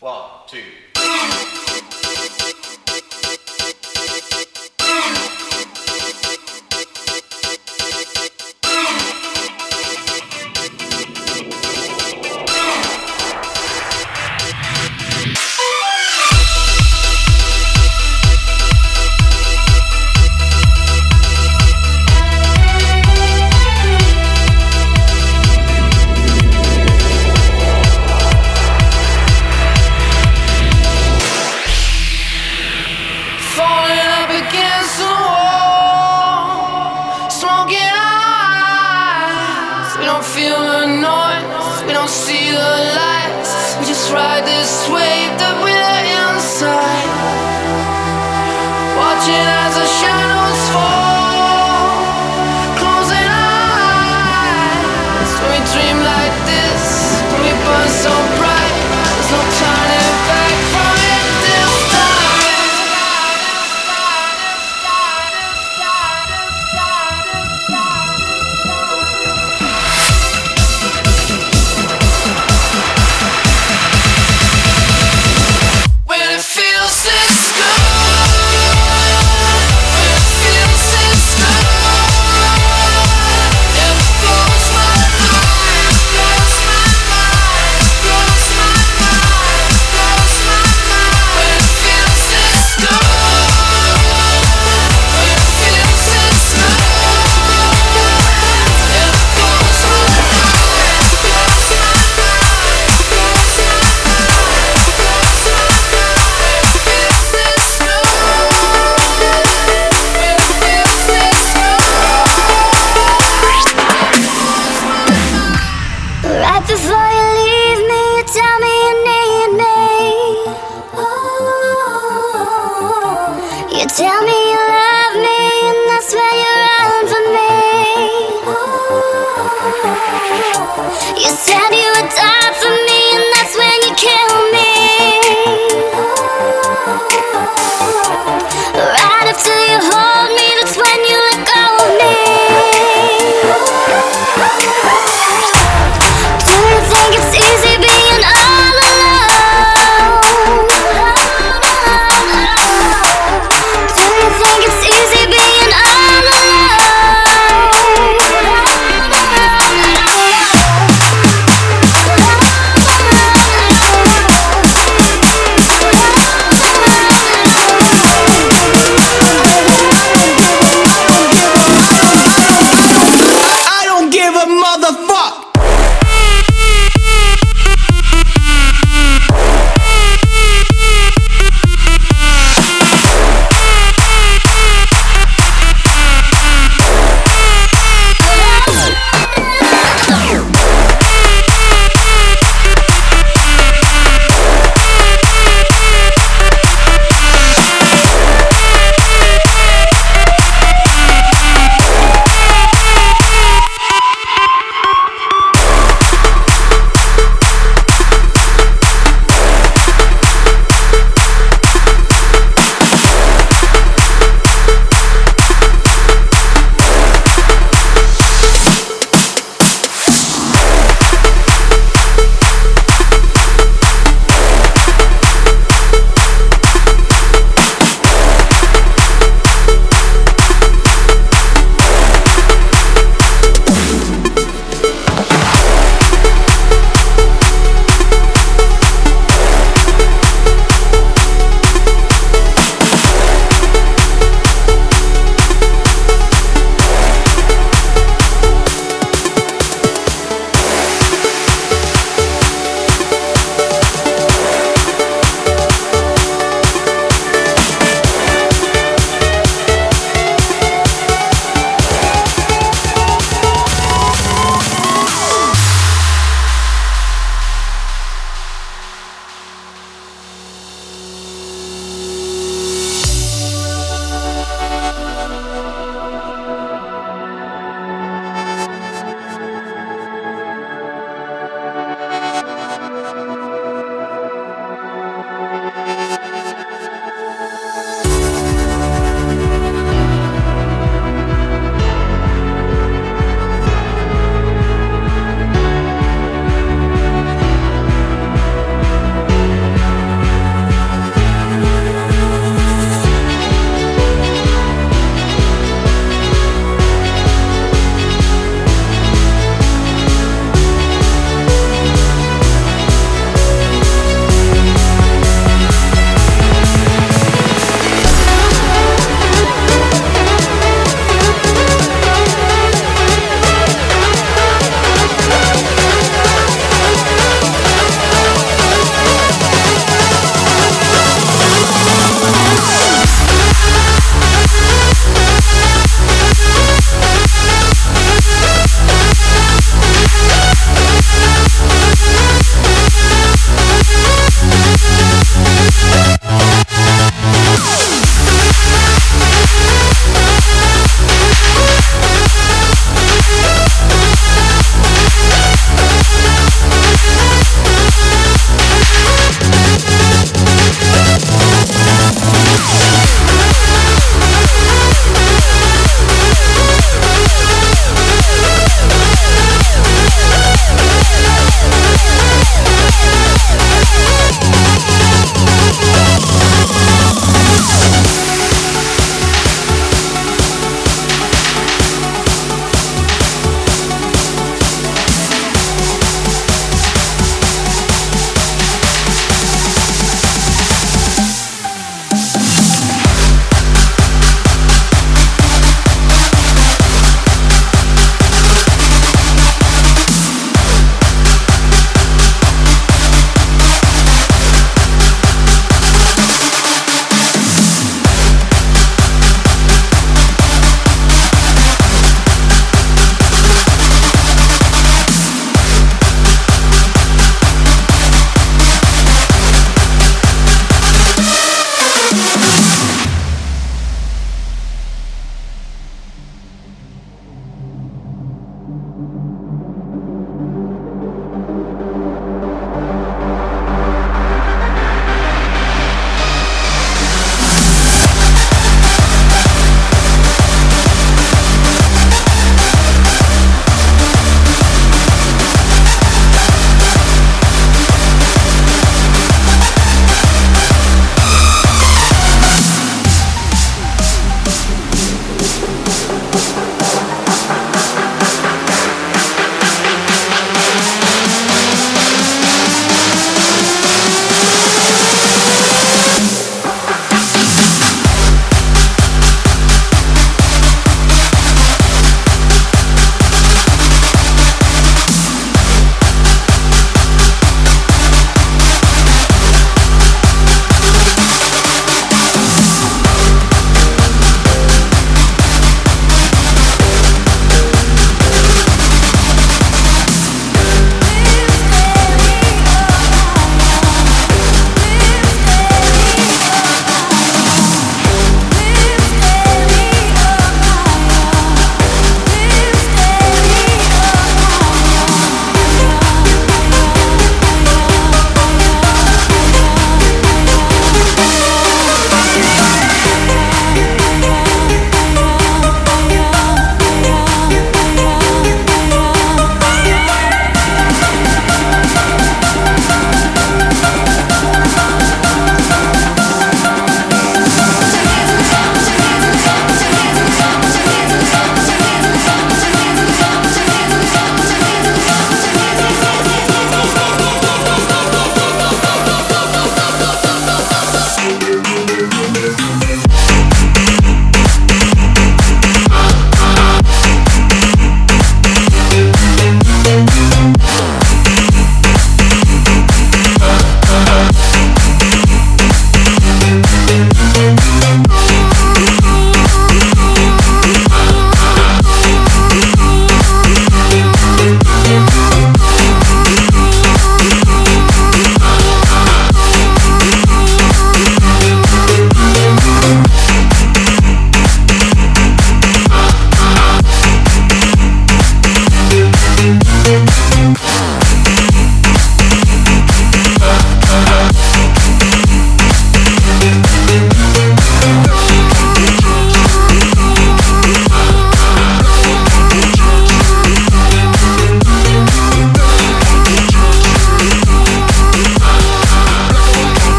One, two. See the lights, we just ride this wave that we're inside, watching as the shadows fall, closing eyes. When we dream like this, when we burn so bright, there's no turning back from it this time.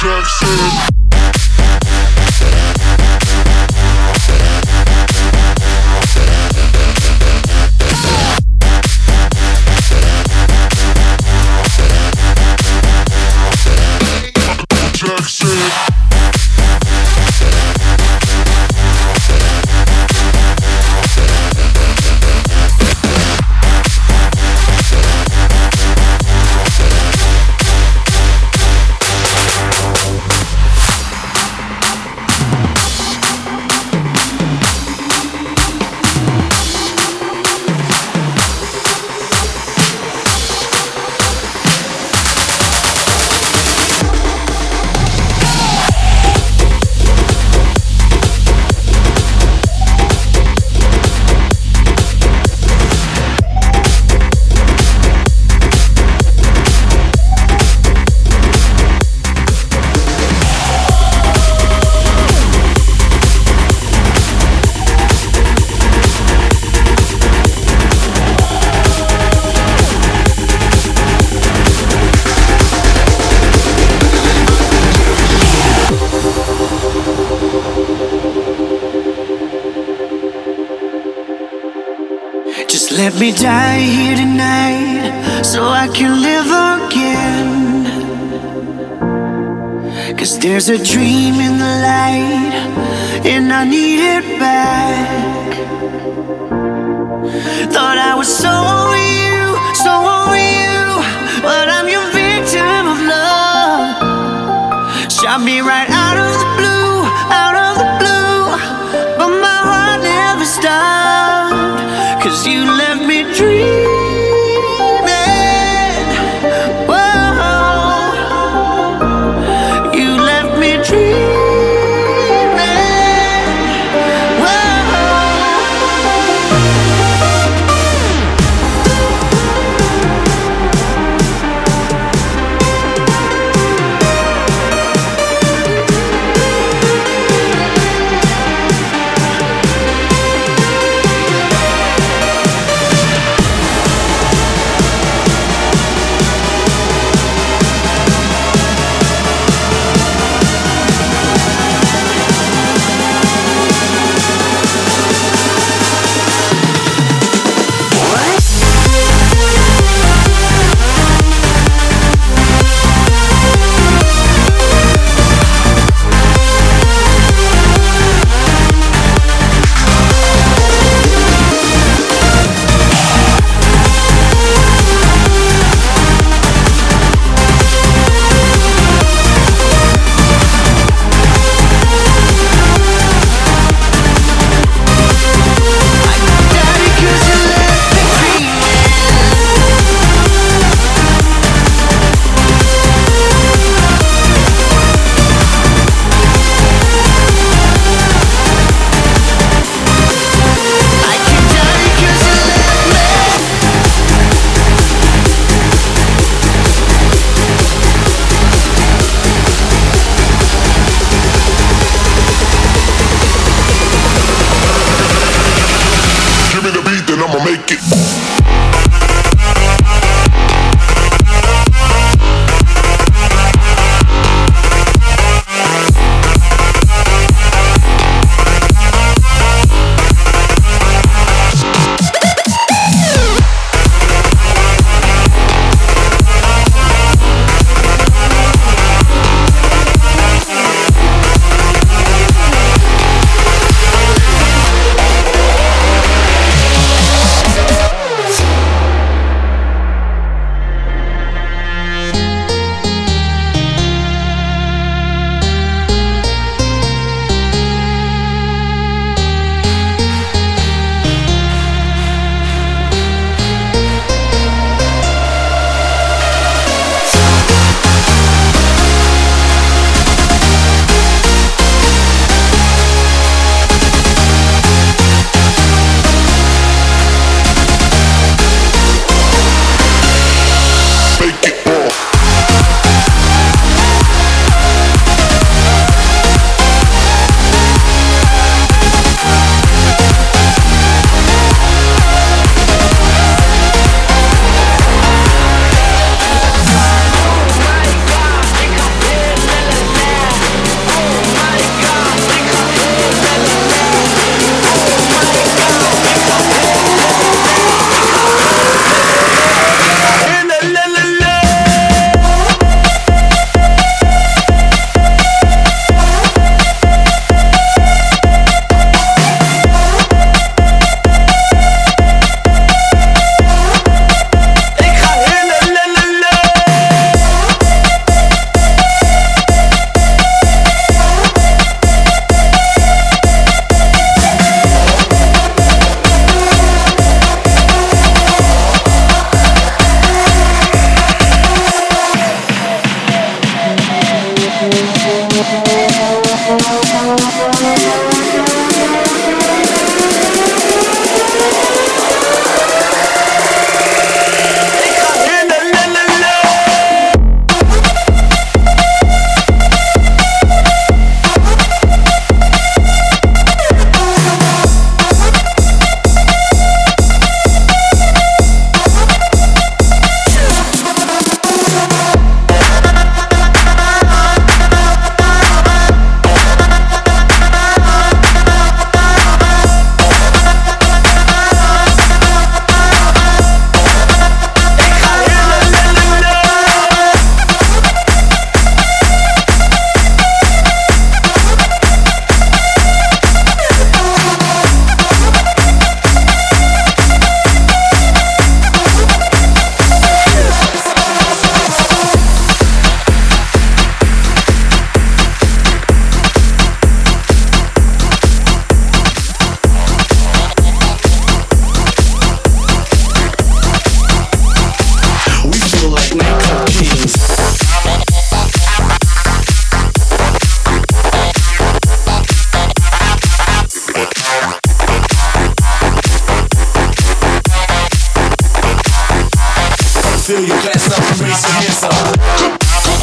Jackson. Let me die here tonight so I can live again. 'Cause there's a dream in the light and I need it back. Thought I was so over you, but I'm your victim of love. Shot me right out of the blue, but my heart never stopped. 'Cause you left me dreaming. Whoa, you left me dreaming. Whoa. raise your hands up.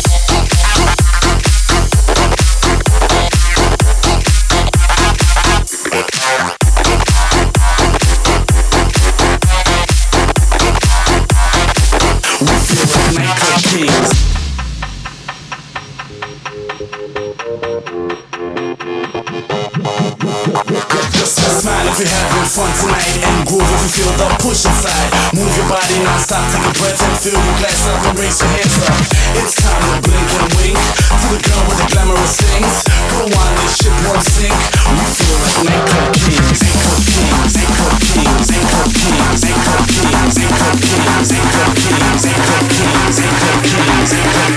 Smile if you're having fun tonight, and groove if you feel the push inside. Move your body non-stop, take a breath and fill your glass up and raise your hands up. It's time to blink and wink to the girl with the glamorous things. Go on, this ship won't sink. We feel like nightclub kings, nightclub kings, nightclub kings, nightclub kings, nightclub kings, nightclub kings, nightclub kings, nightclub kings, nightclub kings, nightclub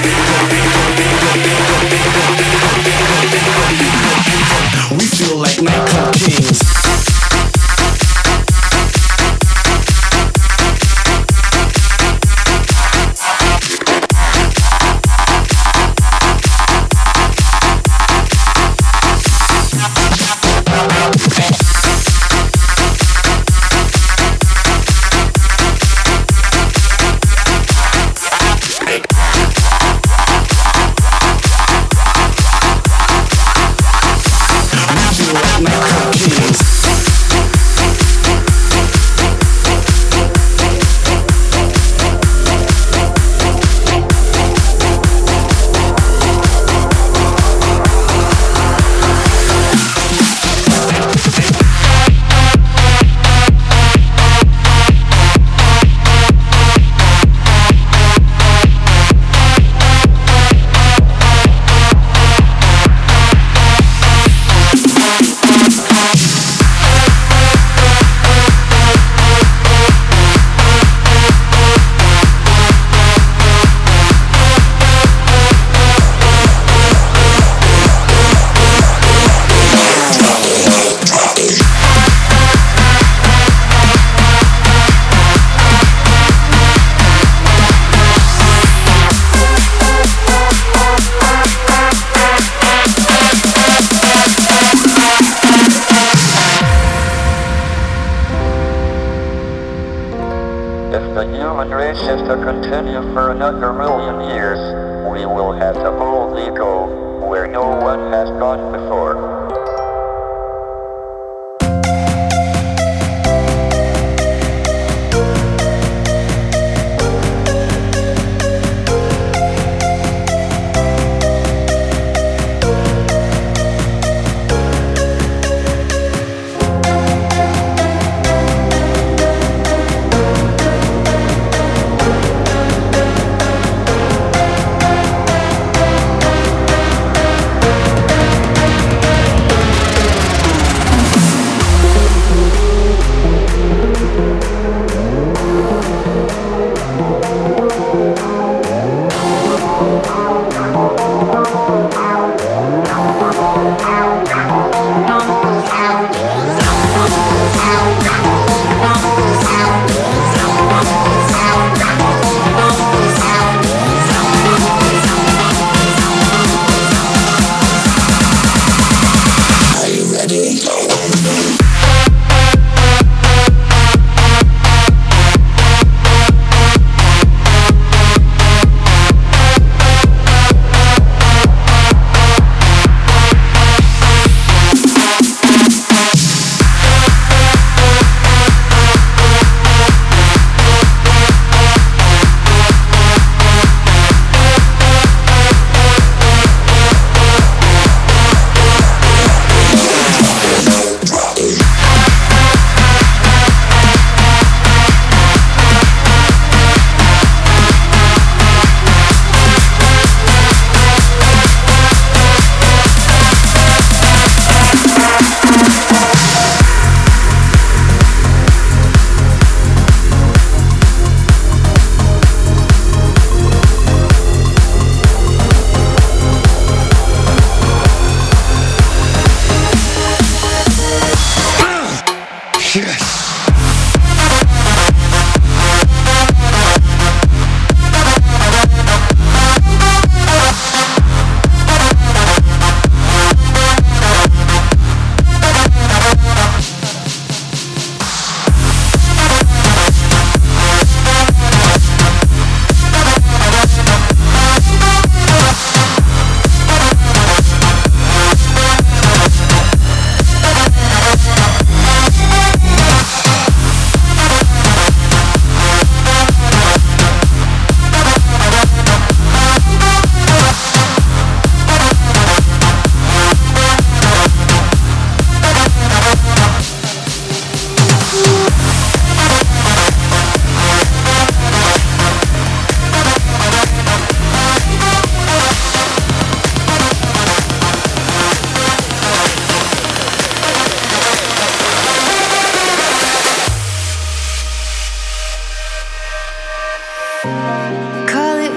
kings. We feel like nightclub kings. If the human race is to continue for another million years, we will have to boldly go where no one has gone before.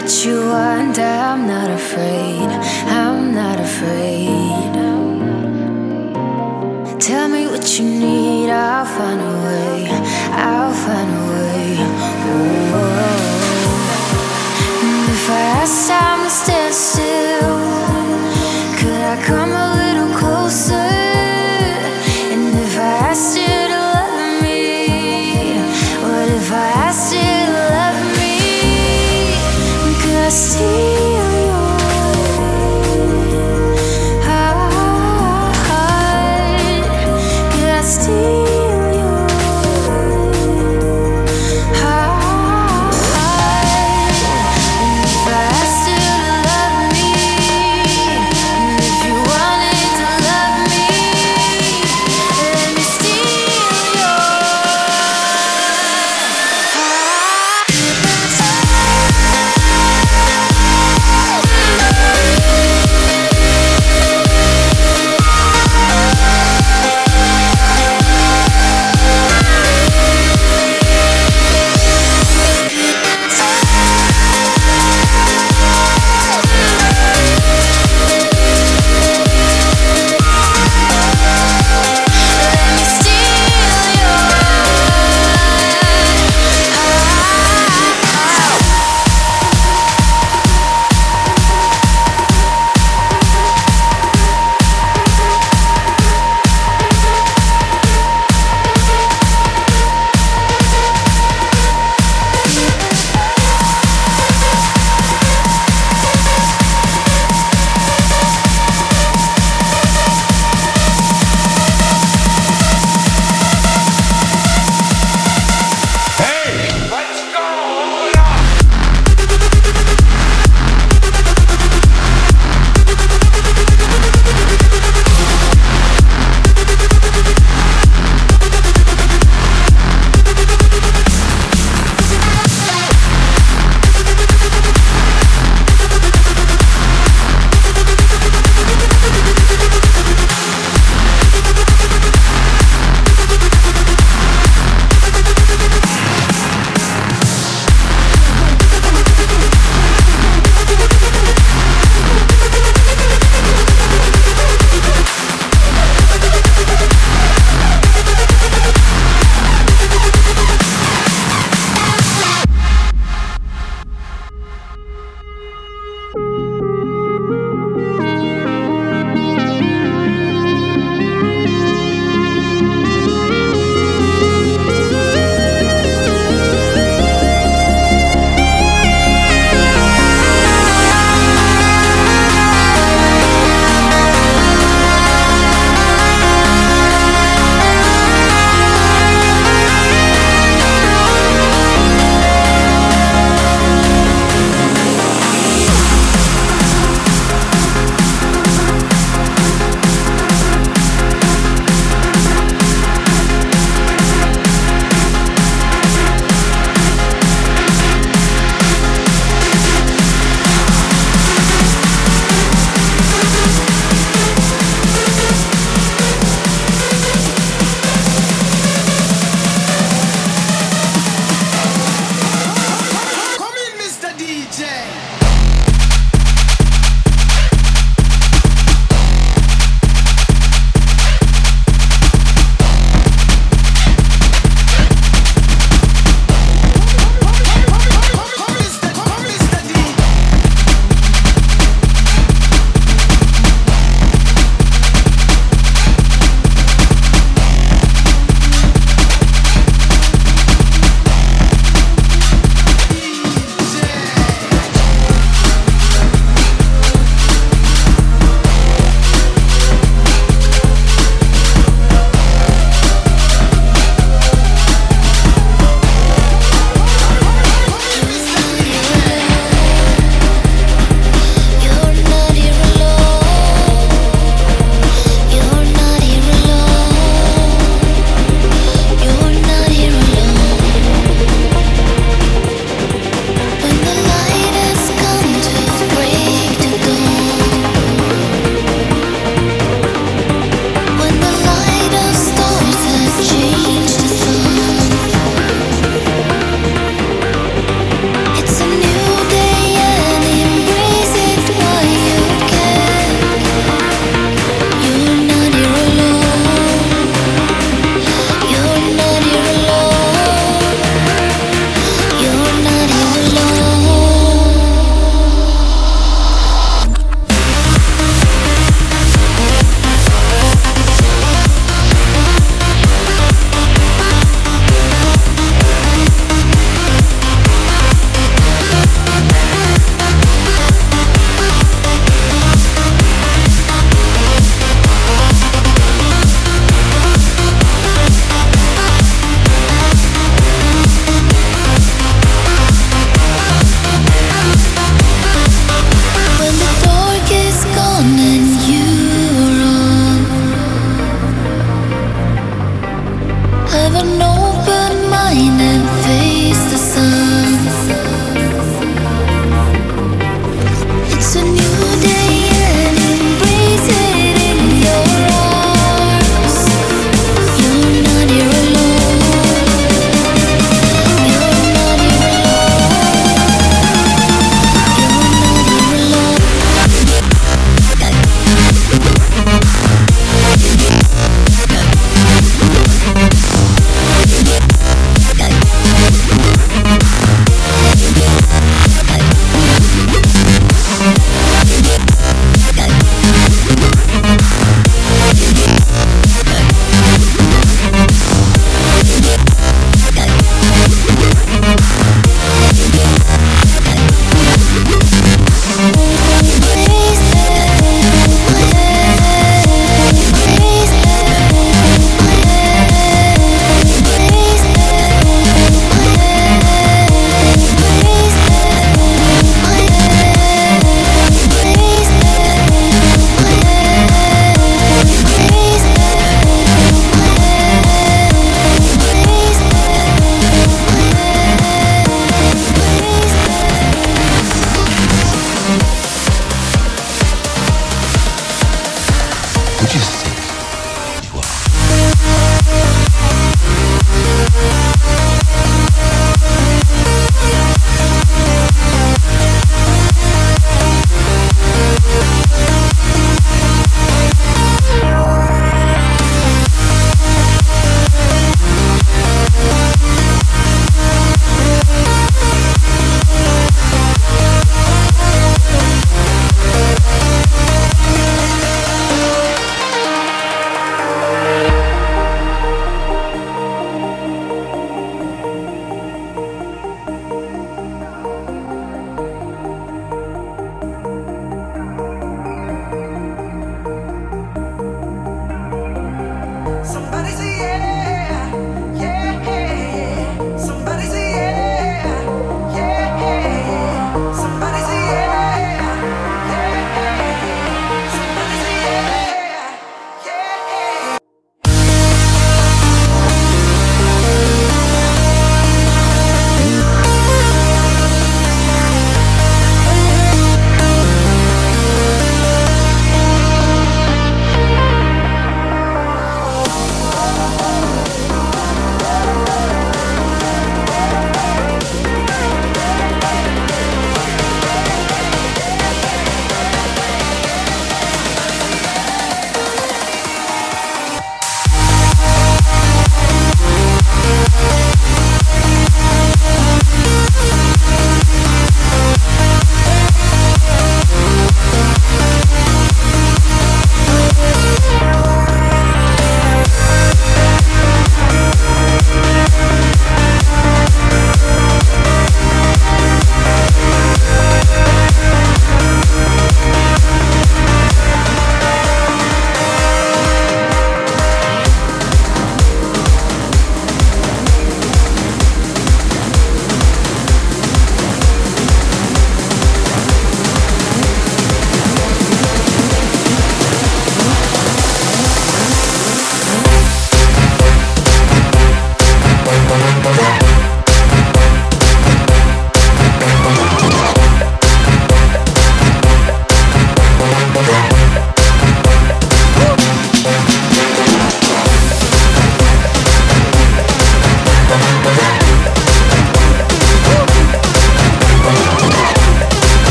what you want, I'm not afraid. I'm not afraid. Tell me what you need, I'll find a way. I'll find a way. Oh. And if I ask time to stand still, could I come a little closer? And if I asked you to love me, what if I asked you to love me? Could I steal your heart? Could I steal your heart? And if I asked you to love me,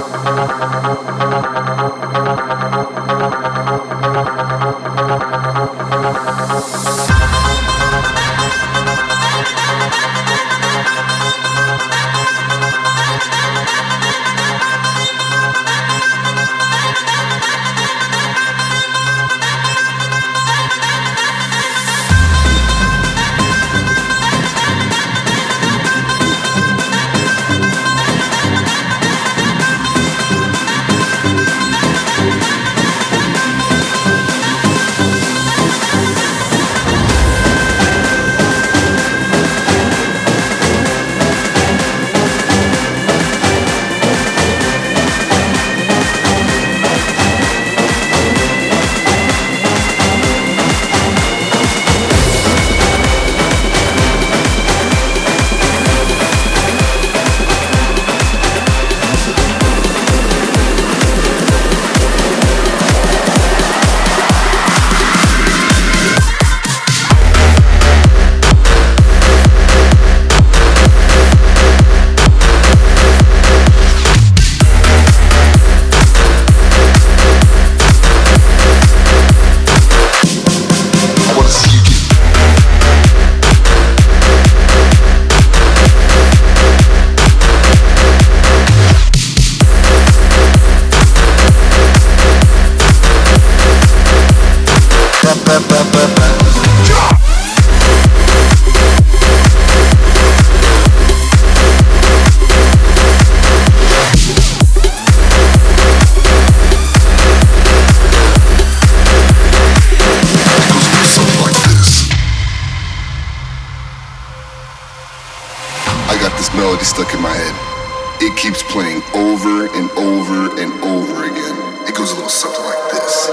Stuck in my head. It keeps playing over and over and over again. It goes a little something like this.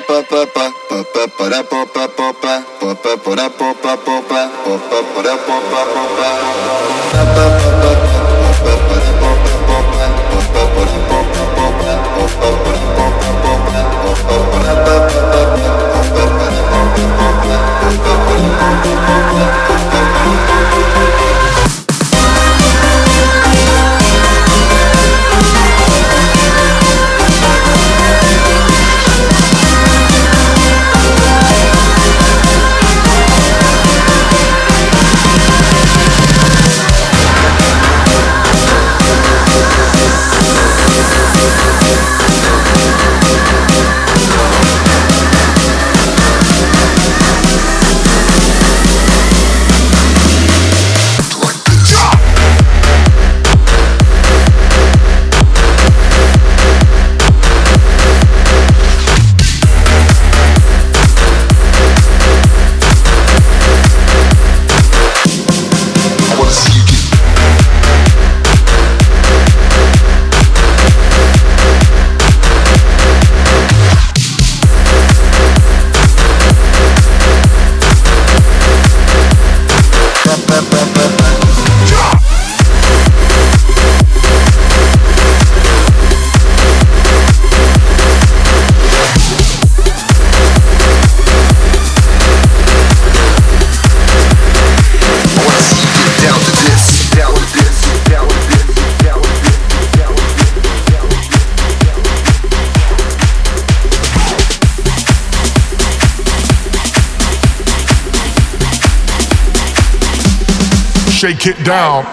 Shake it down.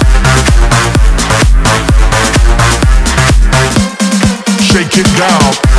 Shake it down.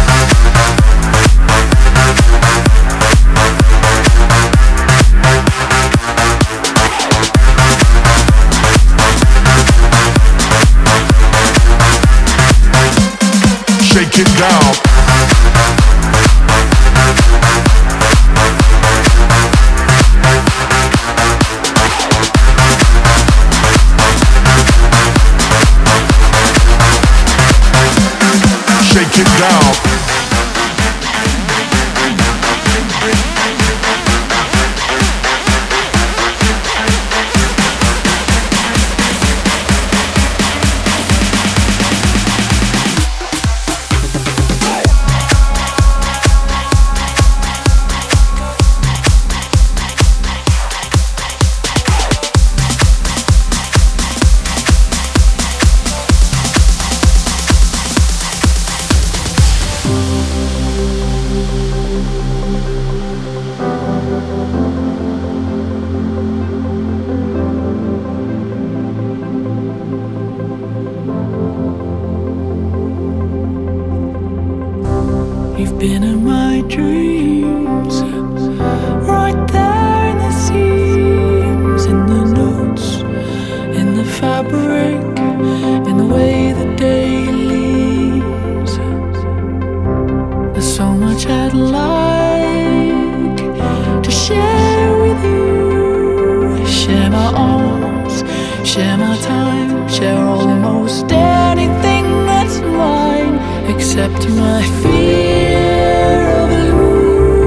been in my dreams, right there in the seams, in the notes, in the fabric, in the way the day leaves. There's so much I'd like to share with you. Share my arms, share my time, share almost anything that's mine, except my fear of losing.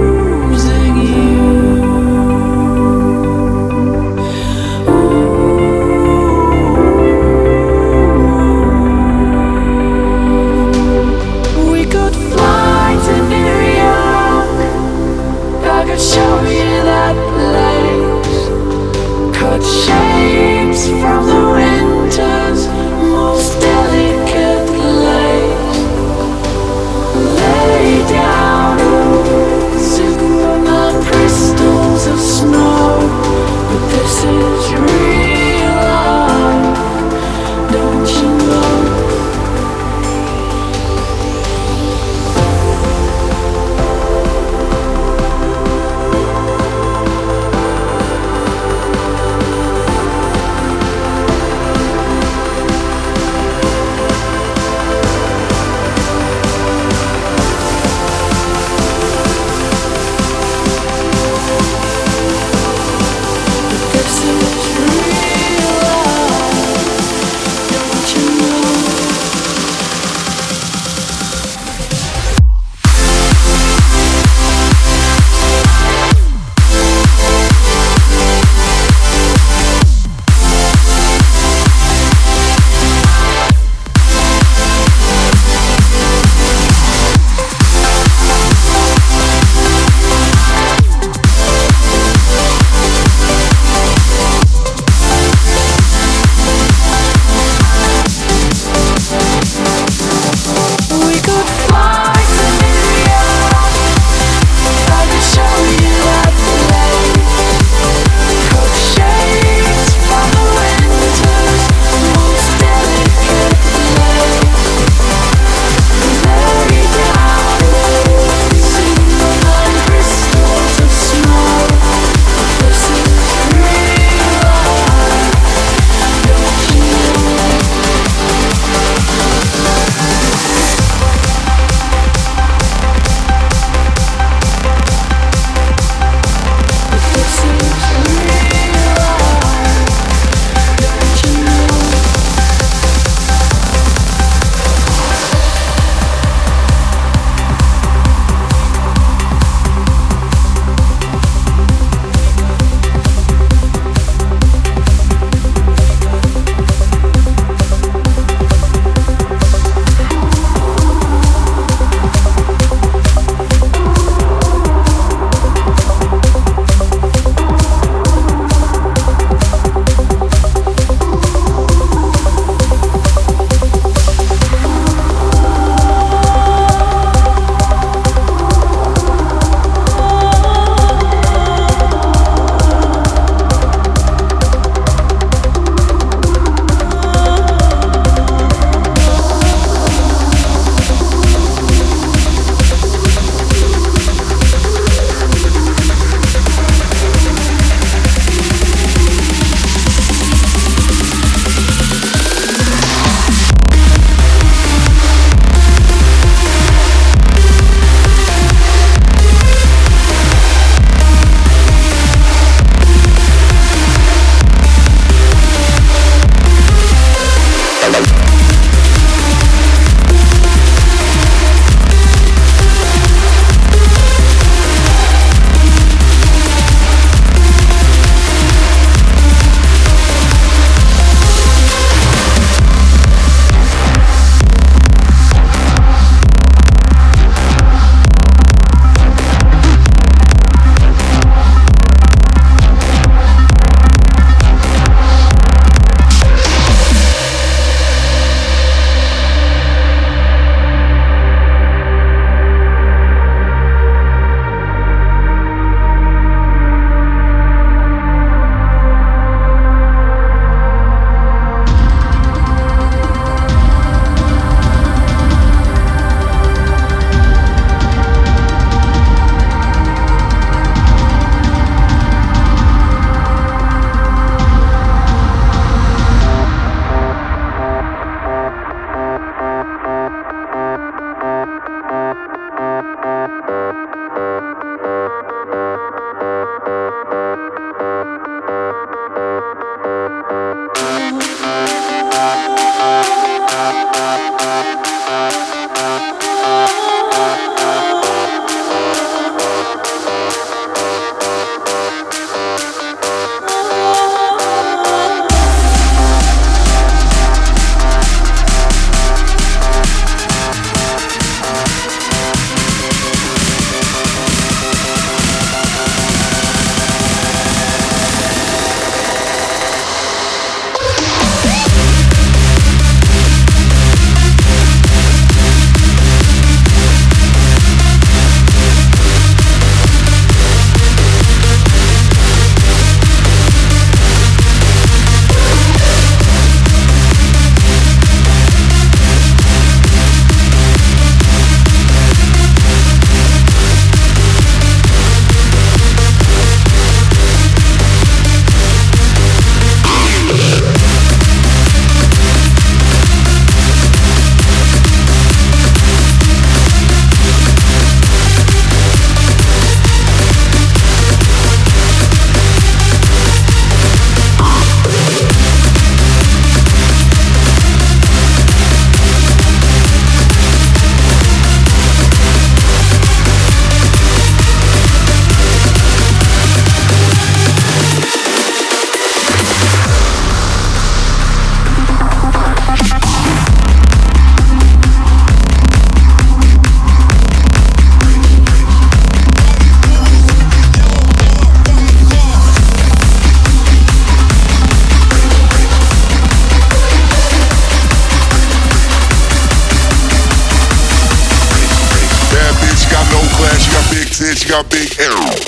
she got big ass.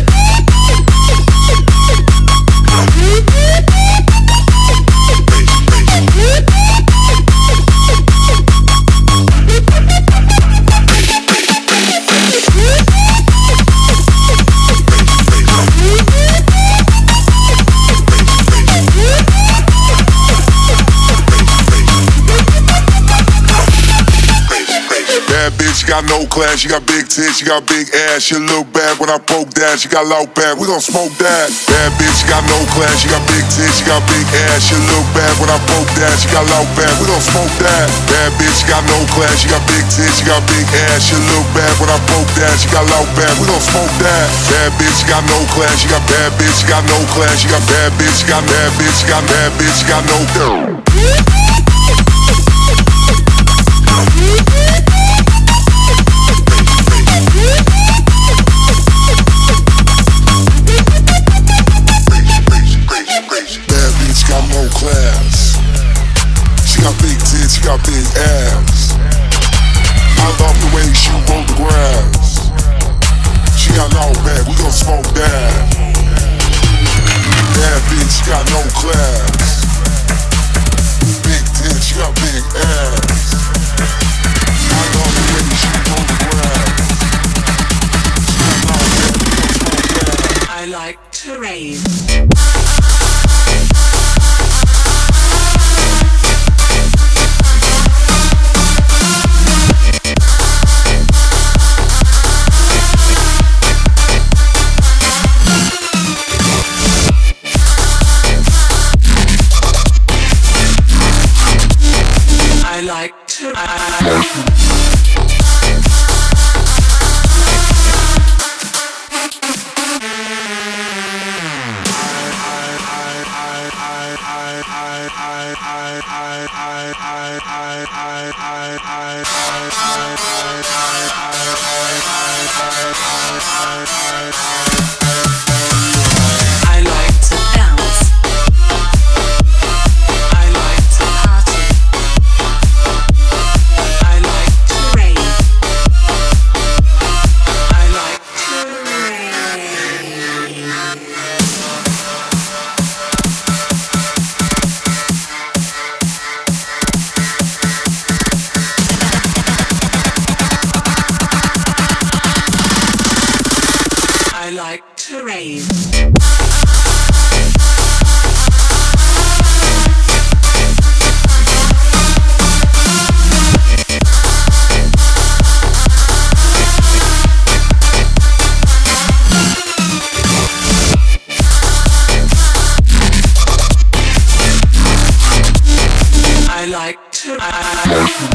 She got no class, she got big tits, she got big ass. She look bad when I poke that, she got loud back, we gon' smoke that. Bad bitch, she got no class, she got big tits, she got big ass. She look bad when I poke that, she got loud back, we gon' smoke that. Bad bitch, she got no class, she got big tits, she got big ass. She look bad when I poke that, she got loud back, we gon' smoke that. Bad bitch, she got no class, she got bad bitch, she got no class, she got bad bitch, she got bad bitch, she got bad bitch, she got no girl. Class. She got big tits, she got big ass. I love the way she roll the grass. She got no back, we gon' smoke that. Bad bitch, she got no class. Big tits, she got big ass. I love the way she roll the grass. She got no back, we gon' smoke that. I like to rave. I like to rave. I like to